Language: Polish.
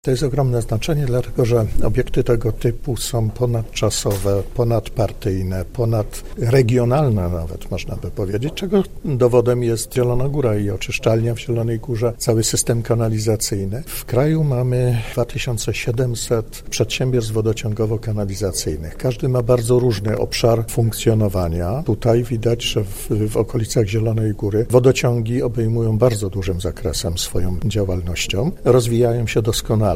To jest ogromne znaczenie, dlatego że obiekty tego typu są ponadczasowe, ponadpartyjne, ponadregionalne nawet, można by powiedzieć, czego dowodem jest Zielona Góra i oczyszczalnia w Zielonej Górze, cały system kanalizacyjny. W kraju mamy 2700 przedsiębiorstw wodociągowo-kanalizacyjnych. Każdy ma bardzo różny obszar funkcjonowania. Tutaj widać, że w okolicach Zielonej Góry wodociągi obejmują bardzo dużym zakresem swoją działalnością, rozwijają się doskonale.